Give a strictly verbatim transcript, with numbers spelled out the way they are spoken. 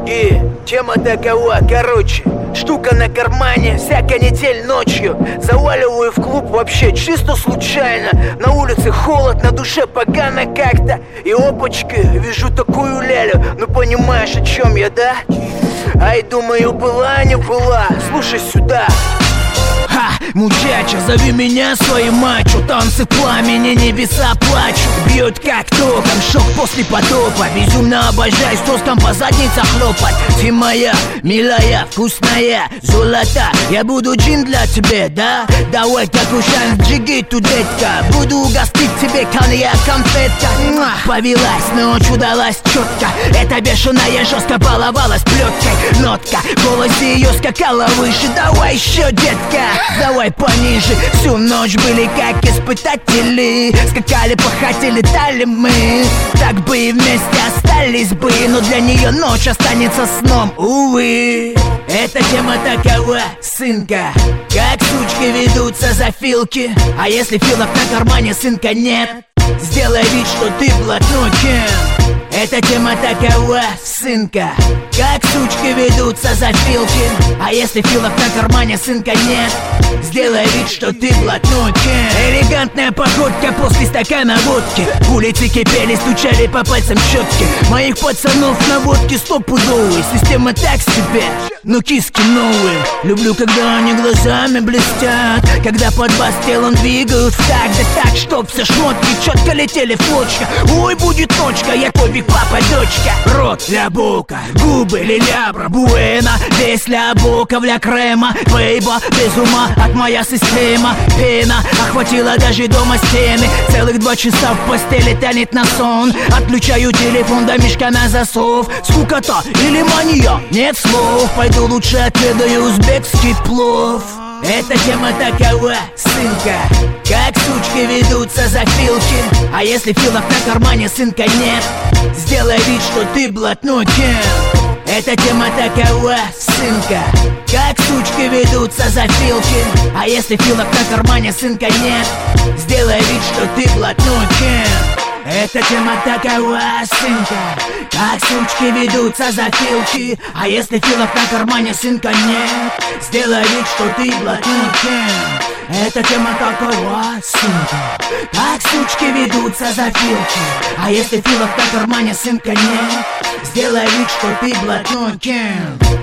Мозги, тема такова, короче. Штука на кармане, всякая недель ночью. Заваливаю в клуб вообще чисто случайно. На улице холод, на душе погано как-то. И опачка, вижу такую лялю. Ну понимаешь, о чем я, да? Ай, думаю, была, не была. Слушай сюда. Ха, мучача, зови меня своей мачо. Танцы пламени, небеса плачут. Бьет как током, шок после потопа. Безумно обожаю с тоском по заднице хлопать. Ты моя, милая, вкусная, золота. Я буду джин для тебя, да? Давай такой шанс, джигиту, детка. Буду угостить тебе коньяк, конфетка. Повелась, ночь удалась четко. Эта бешеная жестко баловалась плеткой. Нотка, в голосе ее скакала выше. Давай еще, детка. Давай пониже. Всю ночь были как испытатели. Скакали, пахали, летали мы. Так бы и вместе остались бы. Но для нее ночь останется сном, увы. Эта тема такова, сынка. Как сучки ведутся за филки. А если филок на кармане, сынка, нет, сделай вид, что ты блатной Кен. Эта тема такова, сынка. Как сучки ведутся за филки. А если филок на кармане, сынка, нет, сделай вид, что ты блатной Кен. Элегантная походка после стакана водки. Улицы кипели, стучали по пальцам щетки. Моих пацанов на водке стопудовые. Система так себе, но киски новые. Люблю, когда они глазами блестят, когда под бас телом двигают в такт. Да так, чтоб все шмотки четко летели в клочья. Ой, будет ночка, я твой биг папа, дочка. Рот для бока, губы лилябра, буэна. Весь для бока, для крема. Бейба, без ума от моя система. Пена охватила даже дома стены. Целых два часа в постели тянет на сон. Отключаю телефон, до мешка на засов. Скукота или мания, нет слов. Пойду лучше отведаю узбекский плов. Эта тема такова, сынка. Как сучки ведутся за филки. А если филок на кармане, сынка, нет, сделай вид, что ты блатной Кен. Эта тема такова, сынка. Как сучки ведутся за филки. А если филок на кармане, сынка, нет, сделай вид, что ты блатной Кен. Эта тема такова, сынка. Как сучки ведутся за филки. А если филок на кармане, сынка, нет, сделай вид, что ты блатной Кен. Эта тема такова, сынка. Как сучки ведутся за филки. А если филок на кармане, сынка, нет, сделай вид, что ты блатной Кен.